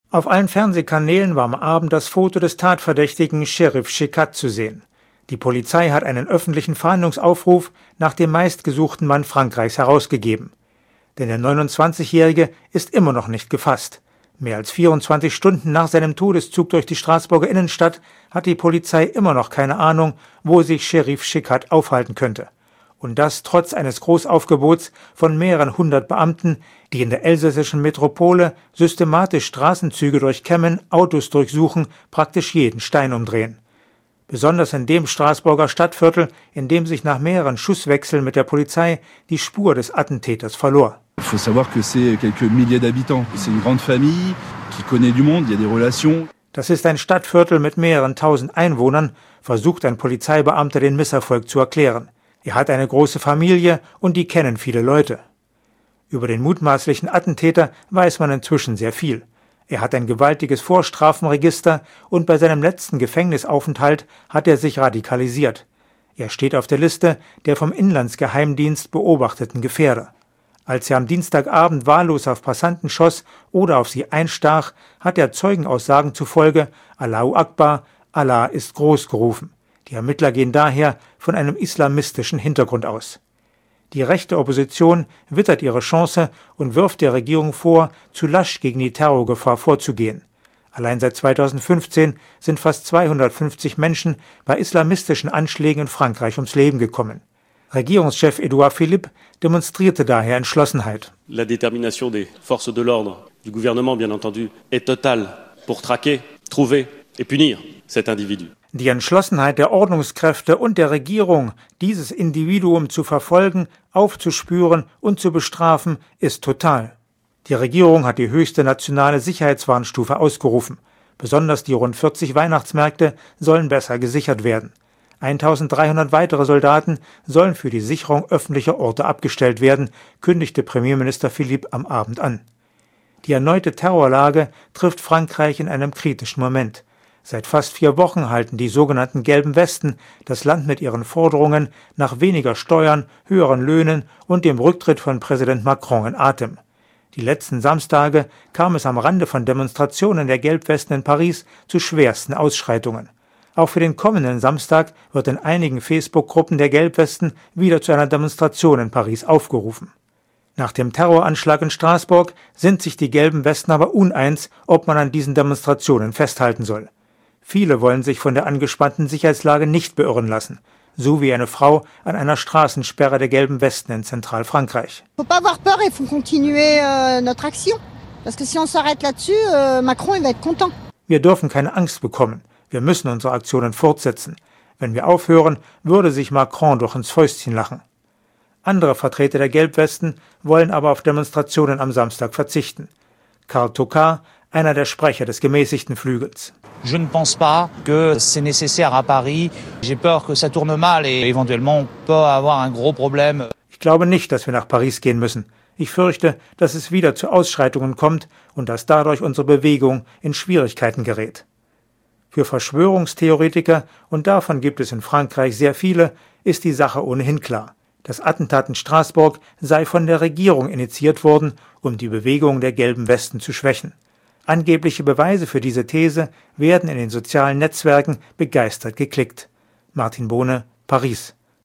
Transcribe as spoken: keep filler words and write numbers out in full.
Auf allen Fernsehkanälen war am Abend das Foto des Tatverdächtigen Cherif Chekhat zu sehen. Die Polizei hat einen öffentlichen Fahndungsaufruf nach dem meistgesuchten Mann Frankreichs herausgegeben. Denn der neunundzwanzigjährige ist immer noch nicht gefasst. Mehr als vierundzwanzig Stunden nach seinem Todeszug durch die Straßburger Innenstadt hat die Polizei immer noch keine Ahnung, wo sich Cherif Chekhat aufhalten könnte. Und das trotz eines Großaufgebots von mehreren hundert Beamten, die in der elsässischen Metropole systematisch Straßenzüge durchkämmen, Autos durchsuchen, praktisch jeden Stein umdrehen. Besonders in dem Straßburger Stadtviertel, in dem sich nach mehreren Schusswechseln mit der Polizei die Spur des Attentäters verlor. Il faut savoir que c'est quelques milliers d'habitants. C'est une grande famille qui connaît du monde, il y a des relations. Das ist ein Stadtviertel mit mehreren tausend Einwohnern, versucht ein Polizeibeamter den Misserfolg zu erklären. Er hat eine große Familie und die kennen viele Leute. Über den mutmaßlichen Attentäter weiß man inzwischen sehr viel. Er hat ein gewaltiges Vorstrafenregister und bei seinem letzten Gefängnisaufenthalt hat er sich radikalisiert. Er steht auf der Liste der vom Inlandsgeheimdienst beobachteten Gefährder. Als er am Dienstagabend wahllos auf Passanten schoss oder auf sie einstach, hat er Zeugenaussagen zufolge Allahu Akbar, Allah ist groß gerufen. Die Ermittler gehen daher von einem islamistischen Hintergrund aus. Die rechte Opposition wittert ihre Chance und wirft der Regierung vor, zu lasch gegen die Terrorgefahr vorzugehen. Allein seit zweitausendfünfzehn sind fast zweihundertfünfzig Menschen bei islamistischen Anschlägen in Frankreich ums Leben gekommen. Regierungschef Édouard Philippe demonstrierte daher Entschlossenheit. La détermination des forces de l'ordre, du gouvernement bien entendu, est totale pour traquer, trouver et punir cet individu. Die Entschlossenheit der Ordnungskräfte und der Regierung, dieses Individuum zu verfolgen, aufzuspüren und zu bestrafen, ist total. Die Regierung hat die höchste nationale Sicherheitswarnstufe ausgerufen. Besonders die rund vierzig Weihnachtsmärkte sollen besser gesichert werden. eintausenddreihundert weitere Soldaten sollen für die Sicherung öffentlicher Orte abgestellt werden, kündigte Premierminister Philippe am Abend an. Die erneute Terrorlage trifft Frankreich in einem kritischen Moment. Seit fast vier Wochen halten die sogenannten gelben Westen das Land mit ihren Forderungen nach weniger Steuern, höheren Löhnen und dem Rücktritt von Präsident Macron in Atem. Die letzten Samstage kam es am Rande von Demonstrationen der Gelbwesten in Paris zu schwersten Ausschreitungen. Auch für den kommenden Samstag wird in einigen Facebook-Gruppen der Gelbwesten wieder zu einer Demonstration in Paris aufgerufen. Nach dem Terroranschlag in Straßburg sind sich die gelben Westen aber uneins, ob man an diesen Demonstrationen festhalten soll. Viele wollen sich von der angespannten Sicherheitslage nicht beirren lassen, so wie eine Frau an einer Straßensperre der gelben Westen in Zentralfrankreich. Faut pas avoir peur, il faut continuer euh, notre action, parce que si on s'arrête là-dessus, euh, Macron il va être content. Wir dürfen keine Angst bekommen. Wir müssen unsere Aktionen fortsetzen. Wenn wir aufhören, würde sich Macron doch ins Fäustchen lachen. Andere Vertreter der Gelbwesten wollen aber auf Demonstrationen am Samstag verzichten. Karl Tokar, einer der Sprecher des gemäßigten Flügels. Je ne pense pas que c'est nécessaire à Paris. J'ai peur que ça tourne mal et éventuellement on peut avoir un gros problème. Ich glaube nicht, dass wir nach Paris gehen müssen. Ich fürchte, dass es wieder zu Ausschreitungen kommt und dass dadurch unsere Bewegung in Schwierigkeiten gerät. Für Verschwörungstheoretiker, und davon gibt es in Frankreich sehr viele, ist die Sache ohnehin klar. Das Attentat in Straßburg sei von der Regierung initiiert worden, um die Bewegung der gelben Westen zu schwächen. Angebliche Beweise für diese These werden in den sozialen Netzwerken begeistert geklickt. Martin Bohne, Paris.